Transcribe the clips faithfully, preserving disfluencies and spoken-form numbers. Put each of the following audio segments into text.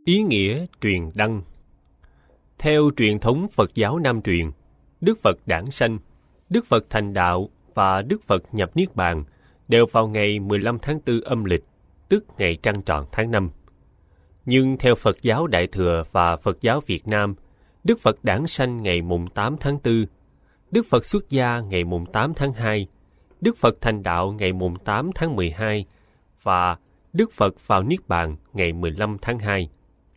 Ý nghĩa truyền đăng. Theo truyền thống Phật giáo Nam truyền, Đức Phật đản sanh, Đức Phật thành đạo và Đức Phật nhập Niết Bàn đều vào ngày mười lăm tháng tư âm lịch, tức ngày trăng tròn tháng năm. Nhưng theo Phật giáo Đại Thừa và Phật giáo Việt Nam, Đức Phật đản sanh ngày mùng tám tháng tư, Đức Phật xuất gia ngày mùng tám tháng hai, Đức Phật thành đạo ngày mùng tám tháng mười hai và Đức Phật vào Niết Bàn ngày mười lăm tháng hai.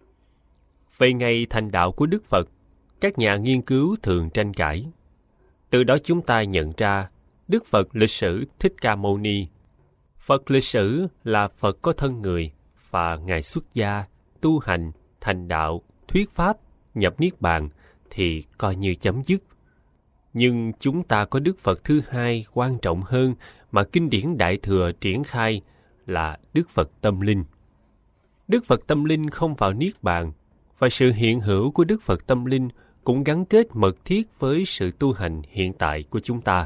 Về ngày thành đạo của Đức Phật, các nhà nghiên cứu thường tranh cãi. Từ đó chúng ta nhận ra Đức Phật lịch sử Thích Ca Mâu Ni. Phật lịch sử là Phật có thân người và Ngài xuất gia, tu hành, thành đạo, thuyết pháp, nhập Niết Bàn thì coi như chấm dứt. Nhưng chúng ta có Đức Phật thứ hai quan trọng hơn mà kinh điển Đại Thừa triển khai là Đức Phật Tâm Linh. Đức Phật Tâm Linh không vào Niết Bàn, và sự hiện hữu của Đức Phật Tâm Linh cũng gắn kết mật thiết với sự tu hành hiện tại của chúng ta.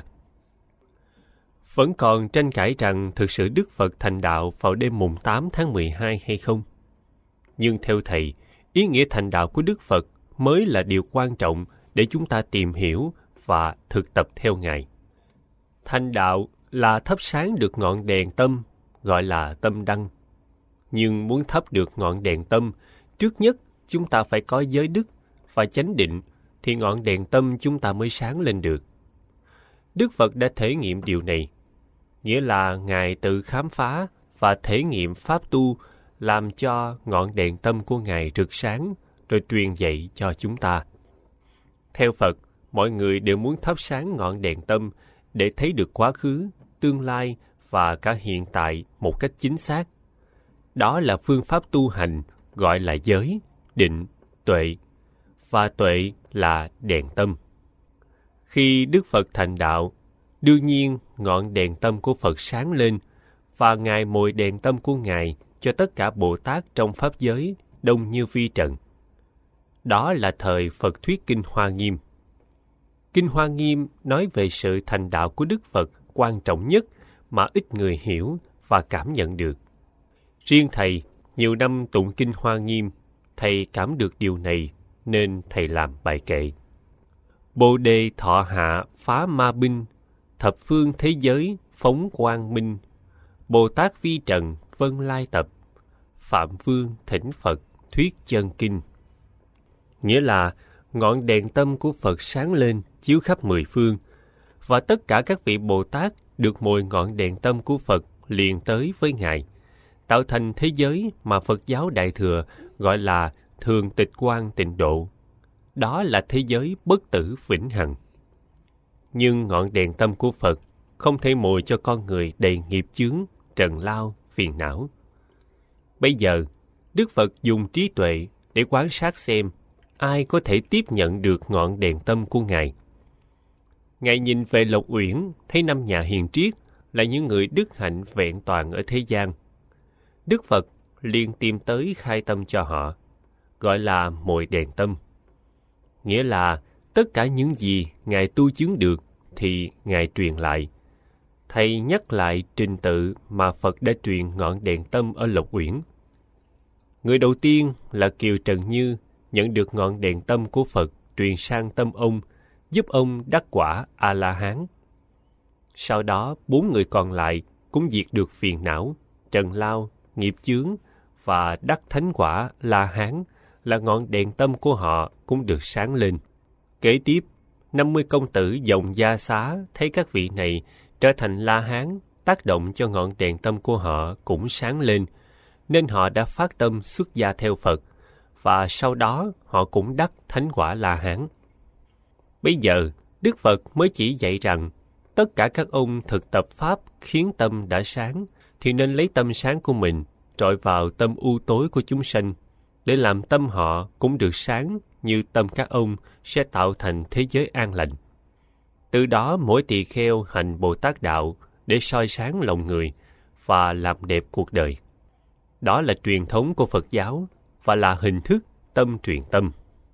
Vẫn còn tranh cãi rằng thực sự Đức Phật thành đạo vào đêm mùng tám tháng mười hai hay không. Nhưng theo Thầy, ý nghĩa thành đạo của Đức Phật mới là điều quan trọng để chúng ta tìm hiểu và thực tập theo Ngài. Thành đạo là thắp sáng được ngọn đèn tâm, gọi là tâm đăng. Nhưng muốn thắp được ngọn đèn tâm, trước nhất chúng ta phải có giới đức và chánh định, thì ngọn đèn tâm chúng ta mới sáng lên được. Đức Phật đã thể nghiệm điều này, nghĩa là Ngài tự khám phá và thể nghiệm pháp tu, làm cho ngọn đèn tâm của Ngài rực sáng, rồi truyền dạy cho chúng ta. Theo Phật, mọi người đều muốn thắp sáng ngọn đèn tâm để thấy được quá khứ, tương lai và cả hiện tại một cách chính xác. Đó là phương pháp tu hành gọi là giới, định, tuệ, và tuệ là đèn tâm. Khi Đức Phật thành đạo, đương nhiên ngọn đèn tâm của Phật sáng lên, và Ngài mồi đèn tâm của Ngài cho tất cả Bồ Tát trong Pháp giới, đông như vi trần. Đó là thời Phật thuyết Kinh Hoa Nghiêm. Kinh Hoa Nghiêm nói về sự thành đạo của Đức Phật quan trọng nhất mà ít người hiểu và cảm nhận được. Riêng Thầy, nhiều năm tụng Kinh Hoa Nghiêm, Thầy cảm được điều này nên Thầy làm bài kệ. Bồ đề thọ hạ phá ma binh, thập phương thế giới phóng quang minh. Bồ Tát vi trần vân lai tập, Phạm Vương thỉnh Phật thuyết chân kinh. Nghĩa là ngọn đèn tâm của Phật sáng lên chiếu khắp mười phương, và tất cả các vị Bồ Tát được mồi ngọn đèn tâm của Phật liền tới với Ngài, tạo thành thế giới mà Phật giáo Đại Thừa gọi là thường tịch quang tịnh độ. Đó là thế giới bất tử vĩnh hằng. Nhưng ngọn đèn tâm của Phật không thể mồi cho con người đầy nghiệp chướng, trần lao, phiền não. Bây giờ, Đức Phật dùng trí tuệ để quan sát xem ai có thể tiếp nhận được ngọn đèn tâm của Ngài. Ngài nhìn về Lộc Uyển, thấy năm nhà hiền triết là những người đức hạnh vẹn toàn ở thế gian. Đức Phật liền tìm tới khai tâm cho họ, gọi là mồi đèn tâm. Nghĩa là tất cả những gì Ngài tu chứng được thì Ngài truyền lại. Thầy nhắc lại trình tự mà Phật đã truyền ngọn đèn tâm ở Lộc Uyển. Người đầu tiên là Kiều Trần Như nhận được ngọn đèn tâm của Phật truyền sang tâm ông, giúp ông đắc quả A-la-hán. Sau đó, bốn người còn lại cũng diệt được phiền não, trần lao, nghiệp chướng và đắc thánh quả La-hán, là ngọn đèn tâm của họ cũng được sáng lên. Kế tiếp, năm mươi công tử dòng Gia Xá thấy các vị này trở thành La-hán, tác động cho ngọn đèn tâm của họ cũng sáng lên, nên họ đã phát tâm xuất gia theo Phật, và sau đó họ cũng đắc thánh quả La-hán. Bây giờ, Đức Phật mới chỉ dạy rằng, tất cả các ông thực tập Pháp khiến tâm đã sáng, thì nên lấy tâm sáng của mình trọi vào tâm u tối của chúng sanh, để làm tâm họ cũng được sáng như tâm các ông sẽ tạo thành thế giới an lành. Từ đó mỗi tỳ kheo hành Bồ Tát đạo để soi sáng lòng người và làm đẹp cuộc đời. Đó là truyền thống của Phật giáo và là hình thức tâm truyền tâm.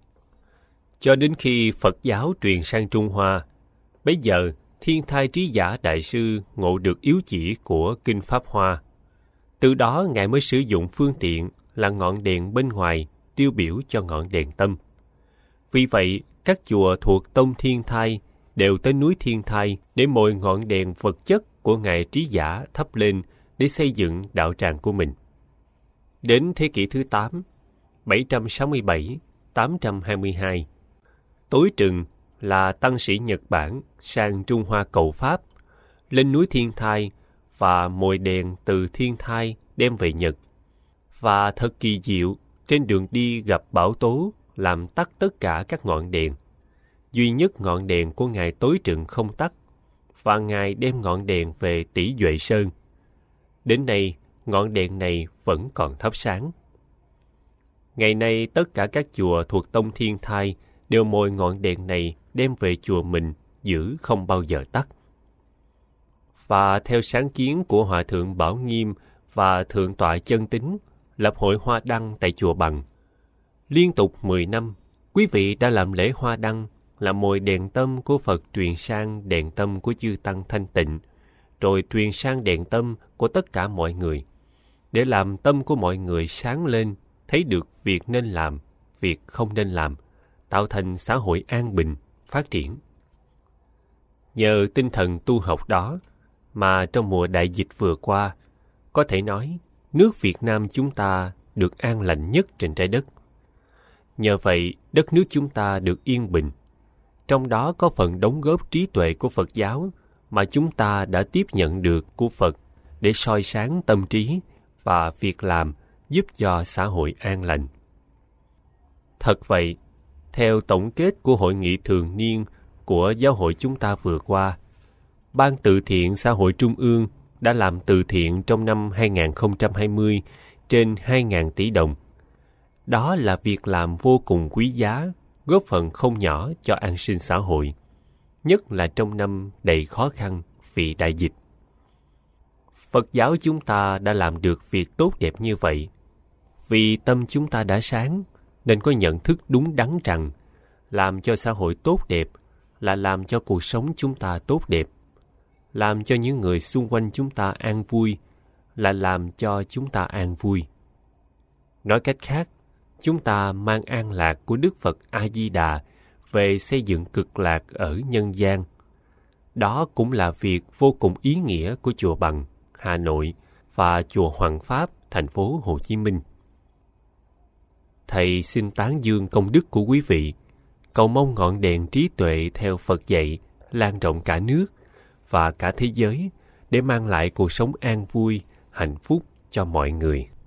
Cho đến khi Phật giáo truyền sang Trung Hoa, bấy giờ Thiên Thai Trí Giả Đại Sư ngộ được yếu chỉ của Kinh Pháp Hoa. Từ đó Ngài mới sử dụng phương tiện là ngọn đèn bên ngoài tiêu biểu cho ngọn đèn tâm. Vì vậy, các chùa thuộc tông Thiên Thai đều tới núi Thiên Thai để mồi ngọn đèn vật chất của Ngài Trí Giả thắp lên để xây dựng đạo tràng của mình. Đến thế kỷ thứ tám, bảy trăm sáu mươi bảy đến tám trăm hai mươi hai, Tối Trừng là tăng sĩ Nhật Bản sang Trung Hoa cầu Pháp, lên núi Thiên Thai và mồi đèn từ Thiên Thai đem về Nhật. Và thật kỳ diệu, trên đường đi gặp bão tố làm tắt tất cả các ngọn đèn. Duy nhất ngọn đèn của Ngài Tối Trừng không tắt, và Ngài đem ngọn đèn về Tỷ Duệ Sơn. Đến nay, ngọn đèn này vẫn còn thắp sáng. Ngày nay, tất cả các chùa thuộc tông Thiên Thai đều mồi ngọn đèn này đem về chùa mình, giữ không bao giờ tắt. Và theo sáng kiến của Hòa Thượng Bảo Nghiêm và Thượng tọa Chân Tín, lập hội Hoa Đăng tại chùa Bằng. Liên tục mười năm, quý vị đã làm lễ Hoa Đăng, làm mồi đèn tâm của Phật truyền sang đèn tâm của chư Tăng thanh tịnh, rồi truyền sang đèn tâm của tất cả mọi người, để làm tâm của mọi người sáng lên, thấy được việc nên làm, việc không nên làm, tạo thành xã hội an bình, phát triển. Nhờ tinh thần tu học đó, mà trong mùa đại dịch vừa qua, có thể nói, nước Việt Nam chúng ta được an lành nhất trên trái đất. Nhờ vậy, đất nước chúng ta được yên bình. Trong đó có phần đóng góp trí tuệ của Phật giáo mà chúng ta đã tiếp nhận được của Phật để soi sáng tâm trí và việc làm giúp cho xã hội an lành. Thật vậy, theo tổng kết của hội nghị thường niên của giáo hội chúng ta vừa qua, Ban Từ thiện Xã hội Trung ương đã làm từ thiện trong năm hai không hai không trên hai nghìn tỷ đồng. Đó là việc làm vô cùng quý giá, góp phần không nhỏ cho an sinh xã hội, nhất là trong năm đầy khó khăn vì đại dịch. Phật giáo chúng ta đã làm được việc tốt đẹp như vậy, vì tâm chúng ta đã sáng, nên có nhận thức đúng đắn rằng làm cho xã hội tốt đẹp là làm cho cuộc sống chúng ta tốt đẹp, làm cho những người xung quanh chúng ta an vui là làm cho chúng ta an vui. Nói cách khác, chúng ta mang an lạc của Đức Phật A-di-đà về xây dựng cực lạc ở nhân gian. Đó cũng là việc vô cùng ý nghĩa của chùa Bằng, Hà Nội và chùa Hoàng Pháp, thành phố Hồ Chí Minh. Thầy xin tán dương công đức của quý vị, cầu mong ngọn đèn trí tuệ theo Phật dạy lan rộng cả nước và cả thế giới để mang lại cuộc sống an vui, hạnh phúc cho mọi người.